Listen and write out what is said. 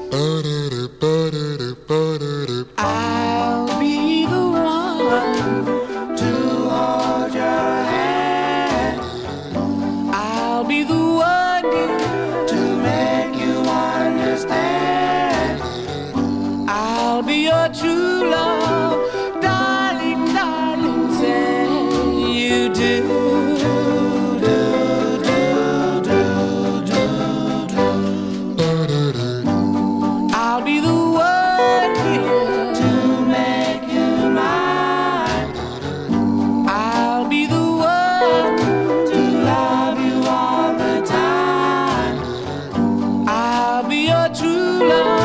I'll be the one to hold your hand. I'll be the one to make you understand. I'll be your true love, darling, darling, say you do. I'll be the one here to make you mine. I'll be the one to love you all the time. I'll be your true love.